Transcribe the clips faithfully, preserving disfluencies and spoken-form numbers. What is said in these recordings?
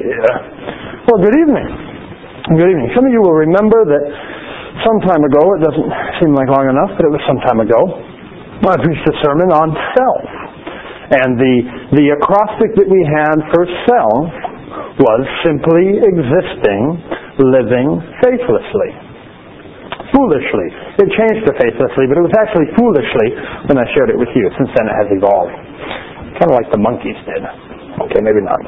Well, good evening. Good evening. Some of you will remember that some time ago, it doesn't seem like long enough, but it was some time ago, I preached a sermon on self. And the, the acrostic that we had for self was simply existing, living faithlessly. Foolishly. It changed to faithlessly, but it was actually foolishly when I shared it with you. Since then it has evolved. Kind of like the monkeys did. Okay, maybe not.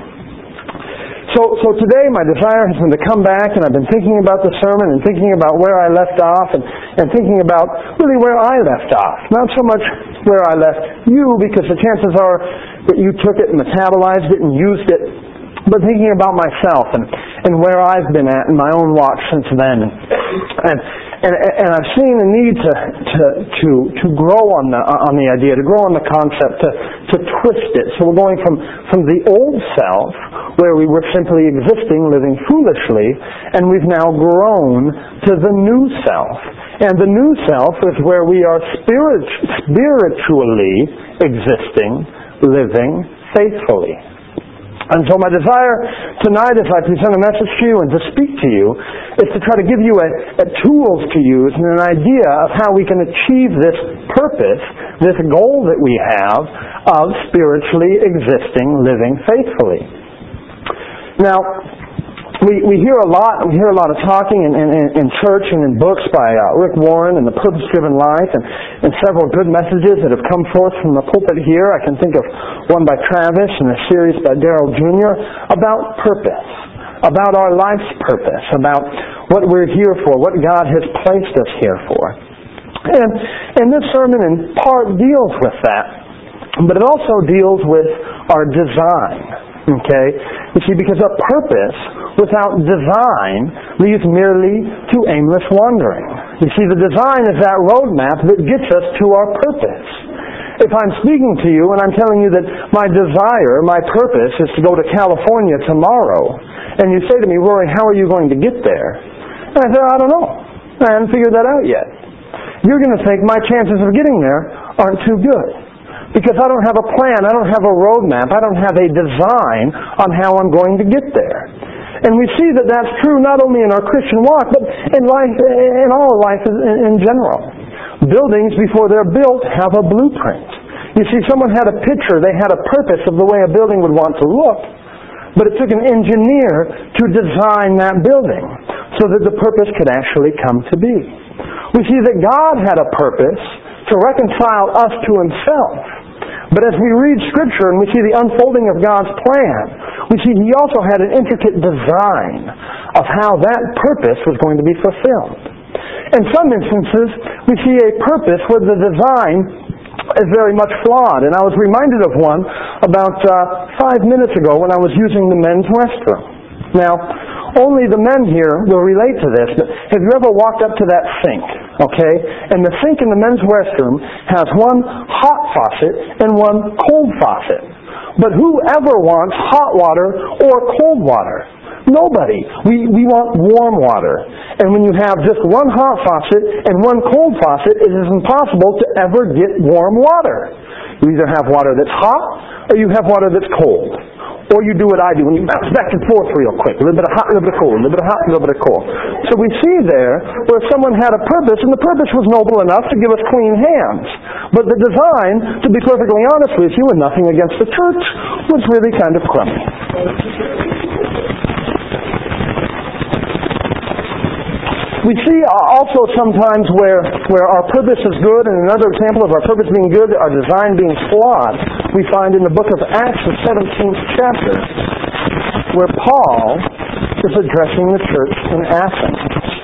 So, so today my desire has been to come back, and I've been thinking about the sermon and thinking about where I left off and, and thinking about really where I left off. Not so much where I left you, because the chances are that you took it and metabolized it and used it, but thinking about myself and, and where I've been at in my own walk since then. And, and, and I've seen a need to, to, to, to grow on the, on the idea, to grow on the concept, to, to twist it. So we're going from, from the old self, where we were simply existing, living foolishly, and we've now grown to the new self. And the new self is where we are spirit, spiritually existing, living faithfully. And so my desire tonight as I present a message to you and to speak to you is to try to give you a, a tools to use and an idea of how we can achieve this purpose, this goal that we have of spiritually existing, living faithfully. Now, we, we hear a lot, we hear a lot of talking in, in, in church and in books by uh, Rick Warren and The Purpose-Driven Life, and, and several good messages that have come forth from the pulpit here. I can think of one by Travis and a series by Darrell Junior about purpose, about our life's purpose, about what we're here for, what God has placed us here for. And, and this sermon in part deals with that, but it also deals with our design. Okay? You see, because a purpose without design leads merely to aimless wandering. You see, the design is that roadmap that gets us to our purpose. If I'm speaking to you and I'm telling you that my desire, my purpose is to go to California tomorrow, and you say to me, Rory, how are you going to get there? And I say, I don't know. I haven't figured that out yet. You're going to think my chances of getting there aren't too good. Because I don't have a plan, I don't have a roadmap, I don't have a design on how I'm going to get there. And we see that that's true not only in our Christian walk, but in life, in all life in general. Buildings, before they're built, have a blueprint. You see, someone had a picture, they had a purpose of the way a building would want to look, but it took an engineer to design that building so that the purpose could actually come to be. We see that God had a purpose to reconcile us to Himself. But as we read Scripture and we see the unfolding of God's plan, we see He also had an intricate design of how that purpose was going to be fulfilled. In some instances, we see a purpose where the design is very much flawed. And I was reminded of one about uh, five minutes ago when I was using the men's restroom. Now, only the men here will relate to this, but have you ever walked up to that sink, okay? And the sink in the men's restroom has one hot faucet and one cold faucet. But whoever wants hot water or cold water? Nobody. We, we want warm water. And when you have just one hot faucet and one cold faucet, it is impossible to ever get warm water. You either have water that's hot or you have water that's cold. Or you do what I do when you bounce back and forth real quick. A little bit of hot, a little bit of cold, a little bit of hot, a little bit of cold. So we see there where someone had a purpose, and the purpose was noble enough to give us clean hands. But the design, to be perfectly honest with you, and nothing against the church, was really kind of crummy. We see also sometimes where, where our purpose is good, and another example of our purpose being good, our design being flawed, we find in the book of Acts, the seventeenth chapter, where Paul is addressing the church in Athens.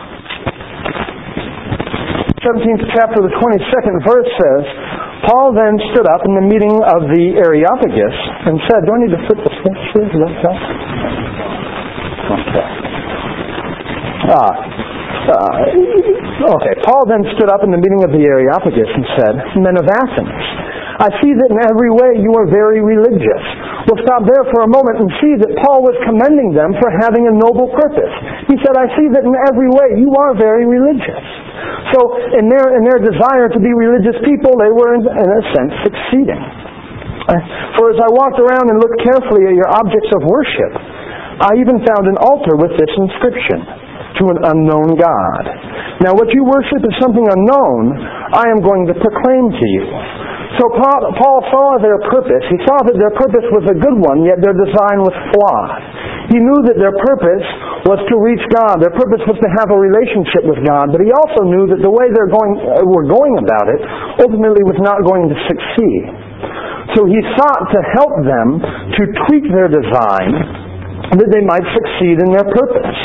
seventeenth chapter, the twenty-second verse says, Paul then stood up in the meeting of the Areopagus and said, do I need to flip the switch here? Does that help? Okay. Ah. Uh, okay, Paul then stood up in the meeting of the Areopagus and said, Men of Athens, I see that in every way you are very religious. We'll stop there for a moment and see that Paul was commending them for having a noble purpose. He said, I see that in every way you are very religious. So in their, in their desire to be religious people, they were in, in a sense succeeding. For as I walked around and looked carefully at your objects of worship, I even found an altar with this inscription, to an unknown God. Now what you worship is something unknown, I am going to proclaim to you. So Paul, Paul saw their purpose. He saw that their purpose was a good one, yet their design was flawed. He knew that their purpose was to reach God. Their purpose was to have a relationship with God. But he also knew that the way they're going, uh, were going about it ultimately was not going to succeed. So he sought to help them to tweak their design that they might succeed in their purpose.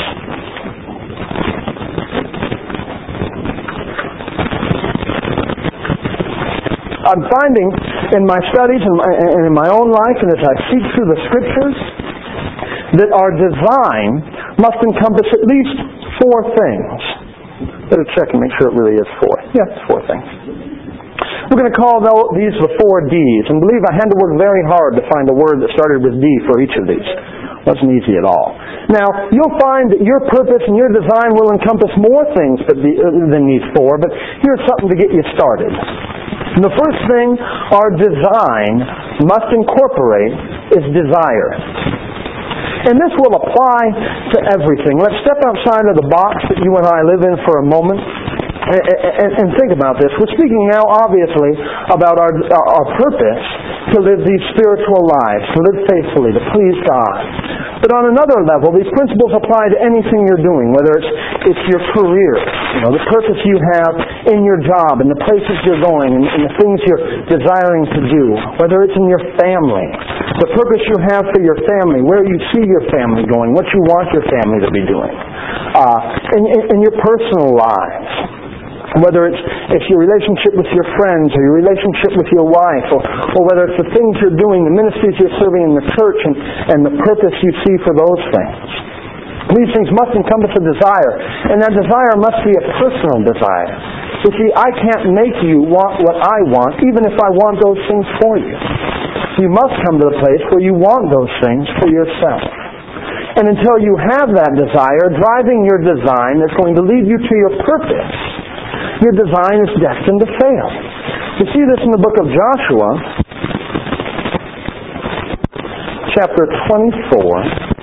I'm finding in my studies and in my own life, and as I seek through the Scriptures, that our design must encompass at least four things. Better check and make sure it really is four. Yeah, it's four things. We're going to call these the four D's. And believe I had to work very hard to find a word that started with D for each of these. It wasn't easy at all. Now, you'll find that your purpose and your design will encompass more things than these four, but here's something to get you started. And the first thing our design must incorporate is desire. And this will apply to everything. Let's step outside of the box that you and I live in for a moment and, and, and think about this. We're speaking now, obviously, about our, our purpose to live these spiritual lives, to live faithfully, to please God. But on another level, these principles apply to anything you're doing, whether it's, it's your career, you know, the purpose you have in your job, and the places you're going, and, and the things you're desiring to do, whether it's in your family, the purpose you have for your family, where you see your family going, what you want your family to be doing, uh, in, in, in your personal lives. Whether it's, it's your relationship with your friends or your relationship with your wife, or, or whether it's the things you're doing, the ministries you're serving in the church, and, and the purpose you see for those things. These things must encompass a desire, and that desire must be a personal desire. You see, I can't make you want what I want, even if I want those things for you. You must come to the place where you want those things for yourself. And until you have that desire driving your design that's going to lead you to your purpose, your design is destined to fail. You see this in the book of Joshua, chapter twenty-four.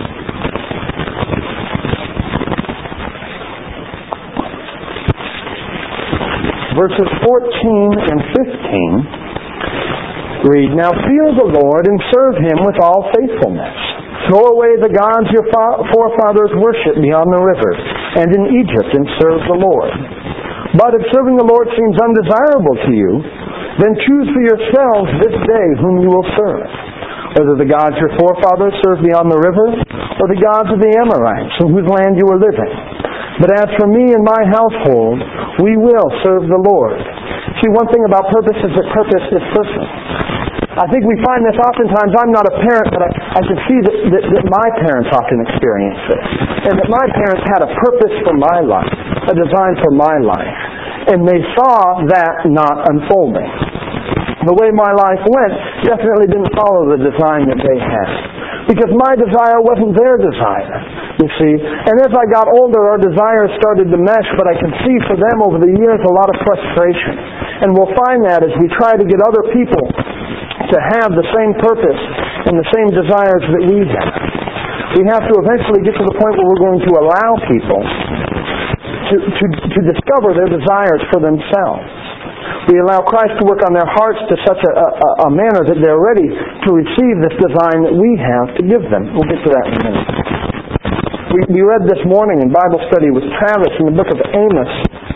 Verses fourteen and fifteen read, Now fear the Lord and serve Him with all faithfulness. Throw away the gods your forefathers worshipped beyond the river, and in Egypt, and serve the Lord. But if serving the Lord seems undesirable to you, then choose for yourselves this day whom you will serve, whether the gods your forefathers served beyond the river, or the gods of the Amorites, in whose land you are living. But as for me and my household, we will serve the Lord. See, one thing about purpose is that purpose is personal. I think we find this oftentimes. I'm not a parent, but I, I can see that, that, that my parents often experience this. And that my parents had a purpose for my life, a design for my life. And they saw that not unfolding. The way my life went definitely didn't follow the design that they had. Because my desire wasn't their desire, you see. And as I got older, our desires started to mesh, but I can see for them over the years a lot of frustration. And we'll find that as we try to get other people to have the same purpose and the same desires that we have. We have to eventually get to the point where we're going to allow people to, to, to discover their desires for themselves. We allow Christ to work on their hearts to such a, a, a manner that they're ready to receive this design that we have to give them. We'll get to that in a minute. We, we read this morning in Bible study with Travis in the book of Amos.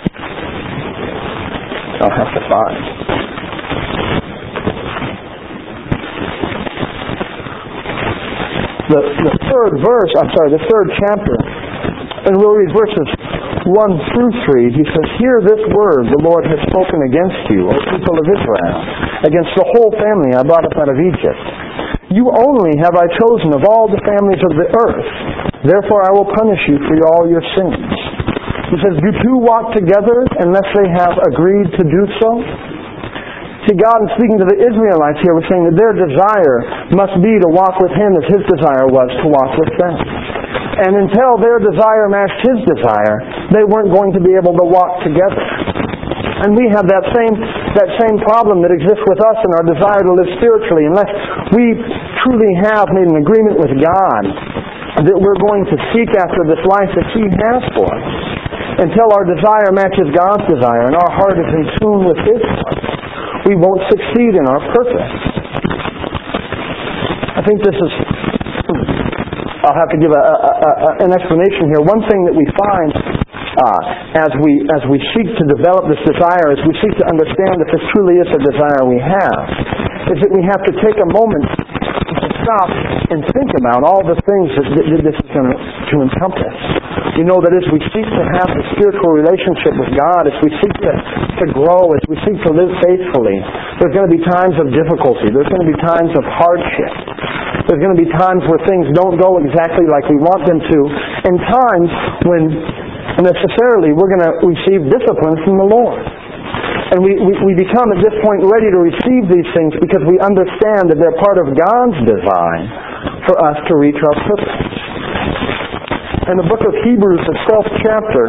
I'll have to find. The, the third verse, I'm sorry, the third chapter, and we'll read verses one through three. He says, Hear this word the Lord has spoken against you, O people of Israel, against the whole family I brought up out of Egypt. You only have I chosen of all the families of the earth. Therefore I will punish you for all your sins. He says, Do two walk together unless they have agreed to do so? See, God, in speaking to the Israelites here, was saying that their desire must be to walk with Him as His desire was to walk with them. And until their desire matched His desire, they weren't going to be able to walk together. And we have that same that same problem that exists with us in our desire to live spiritually. Unless we truly have made an agreement with God that we're going to seek after this life that He has for us. Until our desire matches God's desire and our heart is in tune with His heart, we won't succeed in our purpose. I think this is... I'll have to give a, a, a, an explanation here. One thing that we find uh, as we as we seek to develop this desire, as we seek to understand that this truly is a desire we have, is that we have to take a moment to stop and think about all the things that, that, that this is going to, to encompass. You know that as we seek to have a spiritual relationship with God, as we seek to, to grow, as we seek to live faithfully, there's going to be times of difficulty. There's going to be times of hardship. There's going to be times where things don't go exactly like we want them to, and times when necessarily we're going to receive discipline from the Lord. And we, we, we become at this point ready to receive these things because we understand that they're part of God's design for us to reach our purpose. In the book of Hebrews, the twelfth chapter,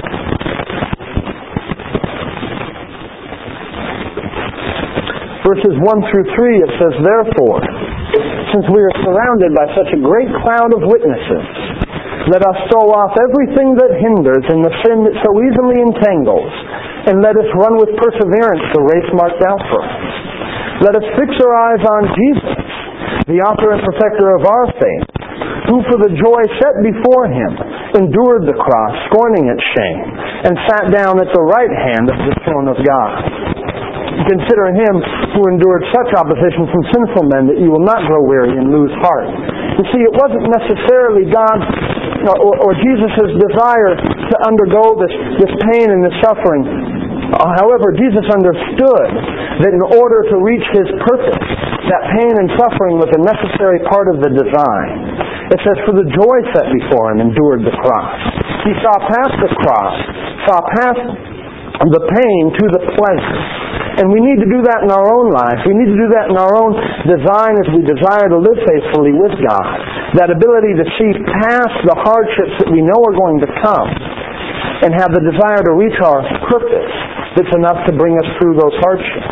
verses one through three, it says, "Therefore, since we are surrounded by such a great cloud of witnesses, let us throw off everything that hinders and the sin that so easily entangles, and let us run with perseverance the race marked out for us. Let us fix our eyes on Jesus, the author and perfecter of our faith, who for the joy set before Him endured the cross, scorning its shame, and sat down at the right hand of the throne of God. Consider Him who endured such opposition from sinful men that you will not grow weary and lose heart." You see, it wasn't necessarily God's or, or Jesus' desire to undergo this, this pain and this suffering. However, Jesus understood that in order to reach His purpose, that pain and suffering was a necessary part of the design. It says, "For the joy set before Him endured the cross." He saw past the cross, saw past the pain to the pleasure. And we need to do that in our own lives. We need to do that in our own design as we desire to live faithfully with God. That ability to see past the hardships that we know are going to come and have the desire to reach our purpose that's enough to bring us through those hardships.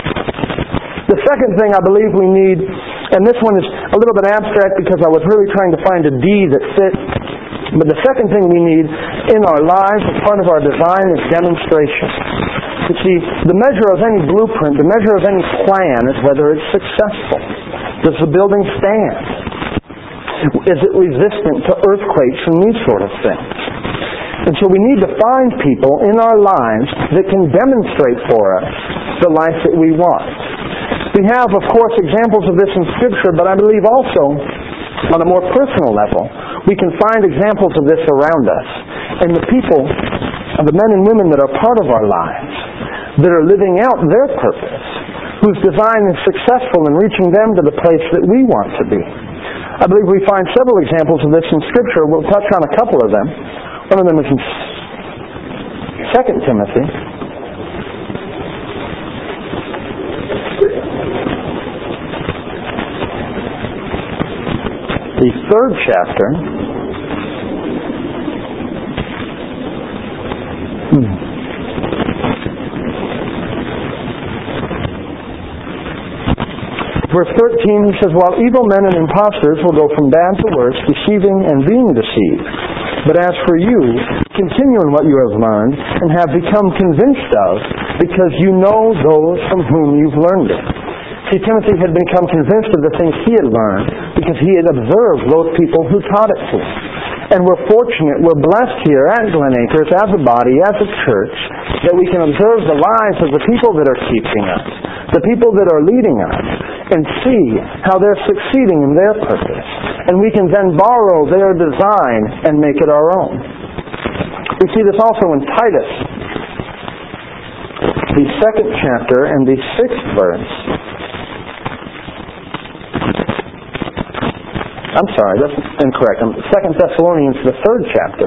The second thing I believe we need, and this one is a little bit abstract because I was really trying to find a D that fit, but the second thing we need in our lives as part of our design is demonstration. You see, the measure of any blueprint, the measure of any plan is whether it's successful. Does the building stand? Is it resistant to earthquakes and these sort of things? And so we need to find people in our lives that can demonstrate for us the life that we want. We have, of course, examples of this in Scripture, but I believe also, on a more personal level, we can find examples of this around us. And the people, the men and women that are part of our lives, that are living out their purpose, whose design is successful in reaching them to the place that we want to be. I believe we find several examples of this in Scripture. We'll touch on a couple of them. One of them is in Second Timothy. The third chapter. Hmm. Verse thirteen, he says, "While evil men and impostors will go from bad to worse, deceiving and being deceived. But as for you, continue in what you have learned and have become convinced of, because you know those from whom you've learned it." See, Timothy had become convinced of the things he had learned because he had observed those people who taught it to him. And we're fortunate, we're blessed here at Glen Acres, as a body, as a church, that we can observe the lives of the people that are teaching us, the people that are leading us, and see how they're succeeding in their purpose. And we can then borrow their design and make it our own. We see this also in Titus, the second chapter and the sixth verse. I'm sorry, that's incorrect. Second Thessalonians, the third chapter,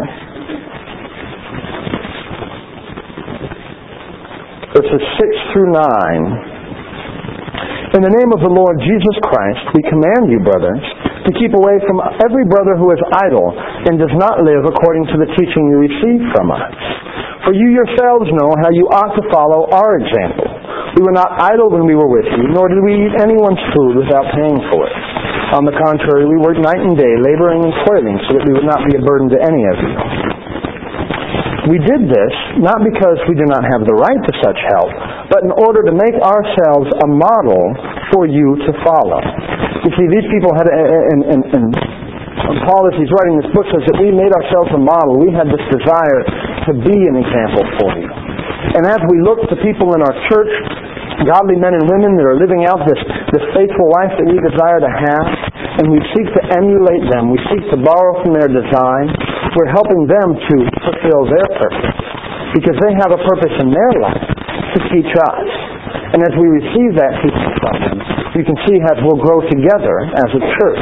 verses six through nine. "In the name of the Lord Jesus Christ, we command you, brothers, to keep away from every brother who is idle and does not live according to the teaching you received from us. For you yourselves know how you ought to follow our example. We were not idle when we were with you, nor did we eat anyone's food without paying for it. On the contrary, we worked night and day, laboring and toiling, so that we would not be a burden to any of you. We did this not because we do not have the right to such help, but in order to make ourselves a model for you to follow. You see, these people had, and, and, and Paul, as he's writing this book, says that we made ourselves a model. We had this desire to be an example for you. And as we look to people in our church, godly men and women that are living out this, this faithful life that we desire to have, and we seek to emulate them, we seek to borrow from their design, we're helping them to fulfill their purpose. Because they have a purpose in their life to teach us. And as we receive that teaching from them, you can see how we'll grow together as a church.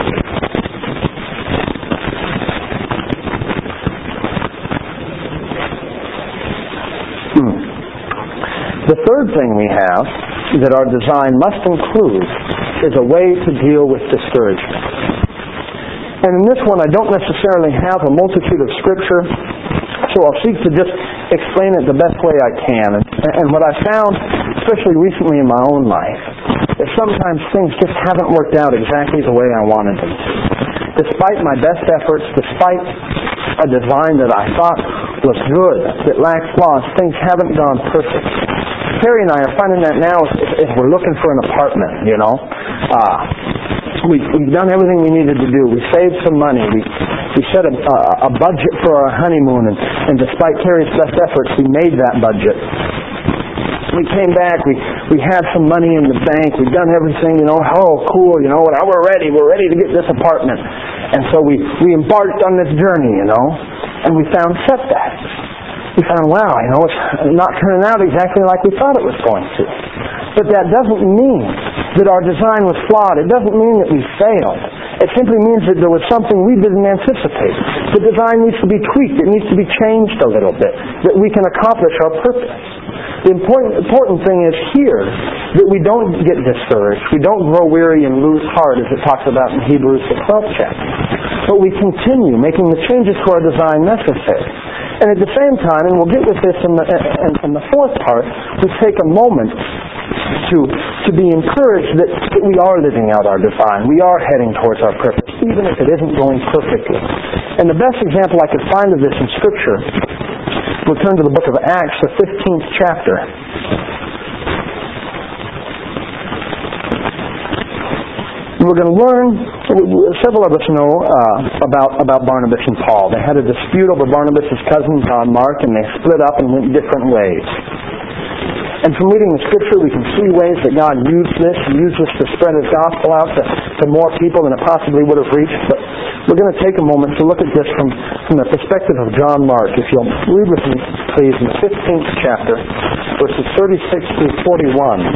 Hmm. The third thing we have that our design must include is a way to deal with discouragement. And in this one, I don't necessarily have a multitude of Scripture, so I'll seek to just explain it the best way I can. And, and what I found, especially recently in my own life, is sometimes things just haven't worked out exactly the way I wanted them to. Despite my best efforts, despite a design that I thought was good, that lacked flaws, things haven't gone perfect. Terry and I are finding that now if, if we're looking for an apartment, you know. Uh, we, we've done everything we needed to do. We saved some money. We we set a, a, a budget for our honeymoon, and, and despite Terry's best efforts, we made that budget. We came back, we, we had some money in the bank, we've done everything, you know, oh, cool, you know, now we're ready, we're ready to get this apartment. And so we, we embarked on this journey, you know, and we found setbacks. We found, wow, you know, it's not turning out exactly like we thought it was going to. But that doesn't mean that our design was flawed. It doesn't mean that we failed. It simply means that there was something we didn't anticipate. The design needs to be tweaked. It needs to be changed a little bit, that we can accomplish our purpose. The important, important thing is here that we don't get discouraged. We don't grow weary and lose heart, as it talks about in Hebrews, the twelfth chapter. But we continue making the changes to our design necessary. And at the same time, and we'll get with this in the, in, in the fourth part, we take a moment to, to be encouraged that, that we are living out our design. We are heading towards our purpose, even if it isn't going perfectly. And the best example I could find of this in Scripture, we'll turn to the book of Acts, the fifteenth chapter. We're going to learn, several of us know uh, about, about Barnabas and Paul. They had a dispute over Barnabas' cousin John Mark, and they split up and went different ways. And from reading the Scripture, we can see ways that God used this, and used this to spread His gospel out to, to more people than it possibly would have reached. But we're going to take a moment to look at this from, from the perspective of John Mark. If you'll read with me, please, in the fifteenth chapter, verses thirty-six through forty-one.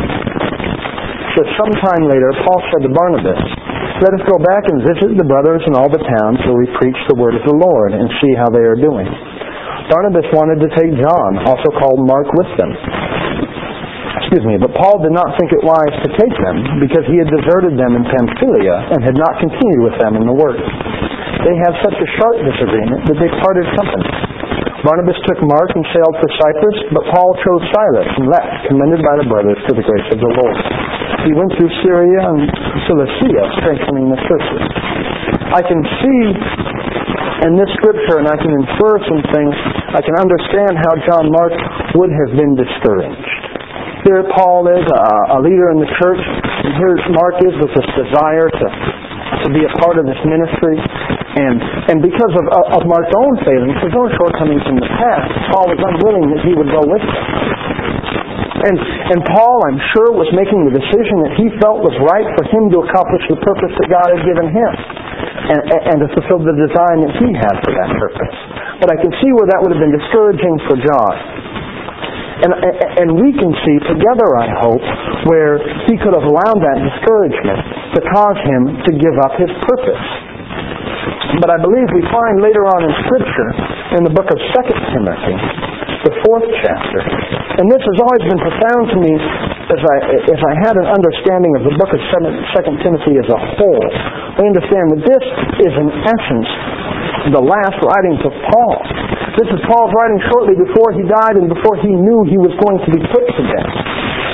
So sometime later, Paul said to Barnabas, "Let us go back and visit the brothers in all the towns where we preach the word of the Lord and see how they are doing." Barnabas wanted to take John, also called Mark, with them. Excuse me, but Paul did not think it wise to take them because he had deserted them in Pamphylia and had not continued with them in the work. They had such a sharp disagreement that they parted company. Barnabas took Mark and sailed for Cyprus, but Paul chose Silas and left, commended by the brothers to the grace of the Lord. He went through Syria and Cilicia, strengthening the churches. I can see in this Scripture, and I can infer some things, I can understand how John Mark would have been discouraged. Here Paul is, a, a leader in the church, and here Mark is with this desire to, to be a part of this ministry. And and because of, of Mark's own failings, his own shortcomings in the past, Paul was unwilling that he would go with them. And, and Paul, I'm sure, was making the decision that he felt was right for him to accomplish the purpose that God had given him, and, and to fulfill the design that he had for that purpose. But I can see where that would have been discouraging for John. And, and we can see together, I hope, where he could have allowed that discouragement to cause him to give up his purpose. But I believe we find later on in Scripture, in the book of Second Timothy, the fourth chapter, and this has always been profound to me as I, as I had an understanding of the book of Second Timothy as a whole. I understand that this is, in essence, the last writings of Paul. This is Paul's writing shortly before he died and before he knew he was going to be put to death.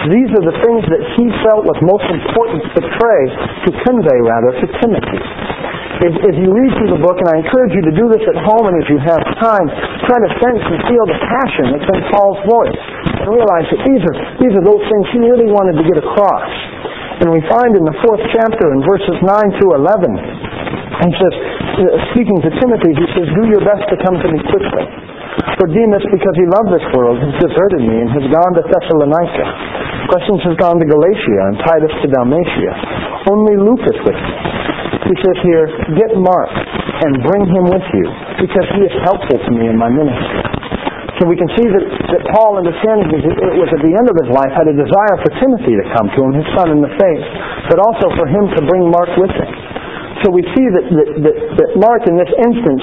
These are the things that he felt was most important to portray, to convey rather, to Timothy. If, if you read through the book, and I encourage you to do this at home and if you have time, try to sense and feel the passion that's in Paul's voice and realize that these are, these are those things he really wanted to get across. And we find in the fourth chapter in verses nine to eleven, he says, speaking to Timothy, he says, "Do your best to come to me quickly. For Demas, because he loved this world, has deserted me and has gone to Thessalonica. Crescens has gone to Galatia and Titus to Dalmatia. Only Luke is with me." He says here, "Get Mark and bring him with you, because he is helpful to me in my ministry." So we can see that, that Paul, understanding it was at the end of his life, had a desire for Timothy to come to him, his son in the faith, but also for him to bring Mark with him. So we see that, that, that, that Mark in this instance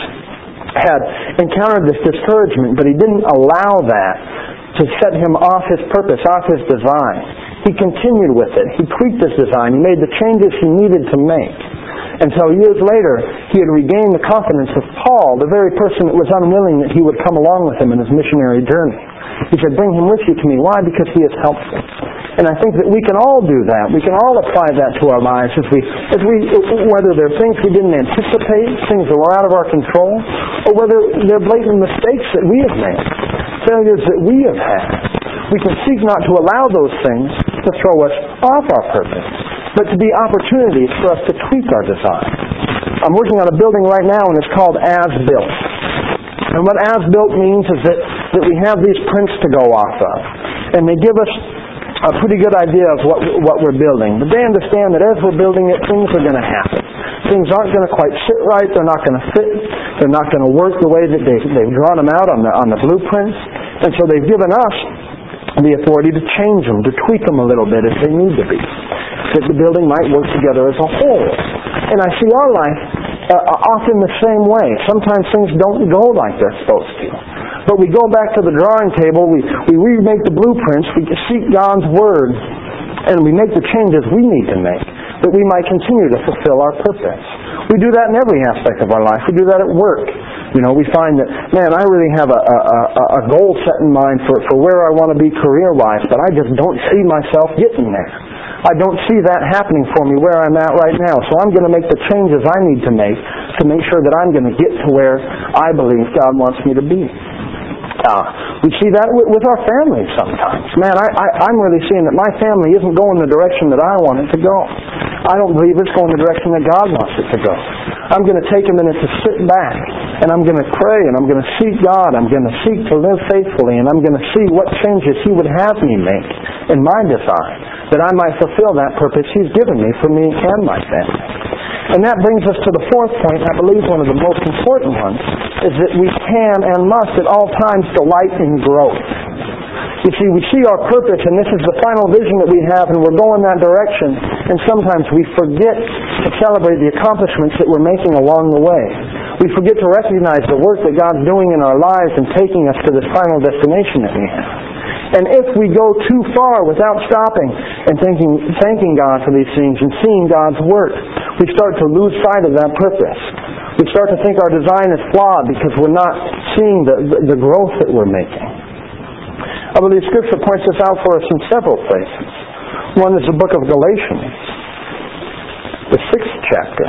had encountered this discouragement, but he didn't allow that to set him off his purpose, off his design. He continued with it. He tweaked his design. He made the changes he needed to make. Until years later, he had regained the confidence of Paul, the very person that was unwilling that he would come along with him in his missionary journey. He said, "Bring him with you to me." Why? Because he is helpful. And I think that we can all do that. We can all apply that to our lives as we, as we, whether they're things we didn't anticipate, things that were out of our control, or whether they're blatant mistakes that we have made, failures that we have had. We can seek not to allow those things to throw us off our purpose, but to be opportunities for us to tweak our design. I'm working on a building right now, and it's called As-Built. And what As-Built means is that, that we have these prints to go off of. And they give us a pretty good idea of what, what we're building. But they understand that as we're building it, things are going to happen. Things aren't going to quite sit right. They're not going to fit. They're not going to work the way that they've, they've drawn them out on the, on the blueprints. And so they've given us the authority to change them, to tweak them a little bit if they need to be, that the building might work together as a whole. And I see our life uh, often the same way. Sometimes things don't go like they're supposed to. But we go back to the drawing table, we, we remake the blueprints, we seek God's Word, and we make the changes we need to make, that we might continue to fulfill our purpose. We do that in every aspect of our life. We do that at work. You know, we find that, man, I really have a, a, a goal set in mind for, for where I want to be career-wise, but I just don't see myself getting there. I don't see that happening for me where I'm at right now. So I'm going to make the changes I need to make to make sure that I'm going to get to where I believe God wants me to be. Uh, we see that with, with our families sometimes. Man, I, I, I'm really seeing that my family isn't going the direction that I want it to go. I don't believe it's going the direction that God wants it to go. I'm going to take a minute to sit back, and I'm going to pray, and I'm going to seek God. I'm going to seek to live faithfully, and I'm going to see what changes He would have me make in my design, that I might fulfill that purpose He's given me for me and my family. And that brings us to the fourth point, I believe one of the most important ones, is that we can and must at all times delight in growth. You see, we see our purpose, and this is the final vision that we have, and we're going that direction, and sometimes we forget to celebrate the accomplishments that we're making along the way. We forget to recognize the work that God's doing in our lives and taking us to this final destination that we have. And if we go too far without stopping and thanking, thanking God for these things and seeing God's work, we start to lose sight of that purpose. We start to think our design is flawed because we're not seeing the, the, the growth that we're making. I believe Scripture points this out for us in several places. One is the book of Galatians, the sixth chapter,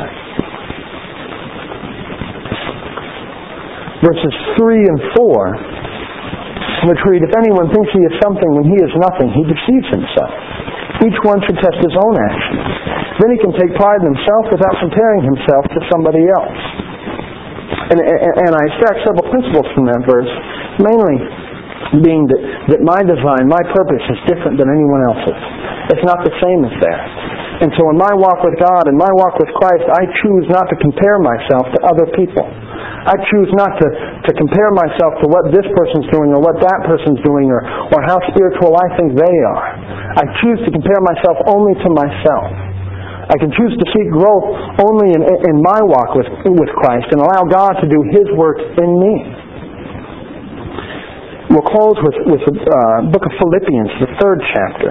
verses three and four, which read, "If anyone thinks he is something when he is nothing, he deceives himself. Each one should test his own actions. Then he can take pride in himself without comparing himself to somebody else." And, and, and I extract several principles from that verse, mainly being that, that my design, my purpose is different than anyone else's. It's not the same as theirs. And so in my walk with God and my walk with Christ, I choose not to compare myself to other people. I choose not to, to compare myself to what this person's doing or what that person's doing or, or how spiritual I think they are. I choose to compare myself only to myself. I can choose to seek growth only in, in my walk with, with Christ and allow God to do His work in me. We'll close with, with the uh, book of Philippians, the third chapter,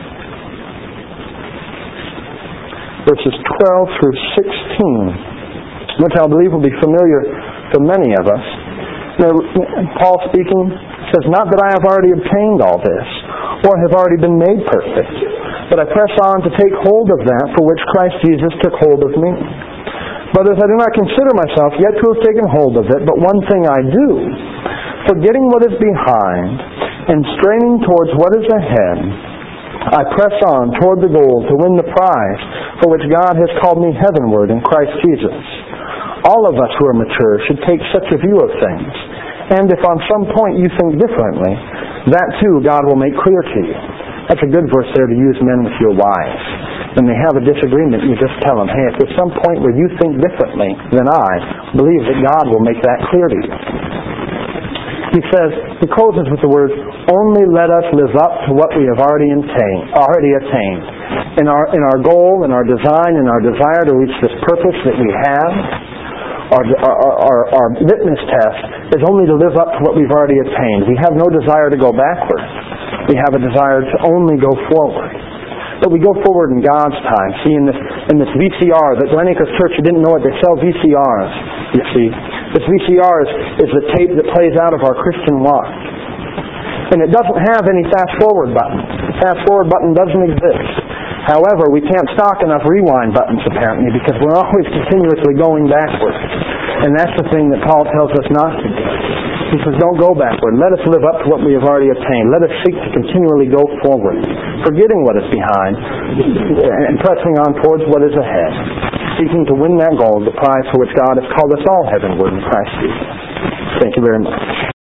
verses twelve through sixteen, which I believe will be familiar to many of us. Now, Paul speaking says, "Not that I have already obtained all this, or have already been made perfect. But I press on to take hold of that for which Christ Jesus took hold of me. Brothers, I do not consider myself yet to have taken hold of it, but one thing I do, forgetting what is behind and straining towards what is ahead, I press on toward the goal to win the prize for which God has called me heavenward in Christ Jesus. All of us who are mature should take such a view of things. And if on some point you think differently, that too God will make clear to you. That's a good verse there to use men with your wives. When they have a disagreement, you just tell them, hey, if there's some point where you think differently than I, believe that God will make that clear to you. He says, he closes with the words, only let us live up to what we have already attained. Already attained. In our, in our goal, in our design, in our desire to reach this purpose that we have, our, our, our, our litmus test is only to live up to what we've already attained. We have no desire to go backward. We have a desire to only go forward. But we go forward in God's time. See, in this, in this V C R, that Glen Acres Church, you didn't know it, they sell V C Rs, you see. This V C R is, is the tape that plays out of our Christian walk. And it doesn't have any fast-forward button. The fast-forward button doesn't exist. However, we can't stock enough rewind buttons, apparently, because we're always continuously going backward. And that's the thing that Paul tells us not to do. He says, don't go backward. Let us live up to what we have already attained. Let us seek to continually go forward, forgetting what is behind, and pressing on towards what is ahead, seeking to win that goal, the prize for which God has called us all heavenward in Christ Jesus. Thank you very much.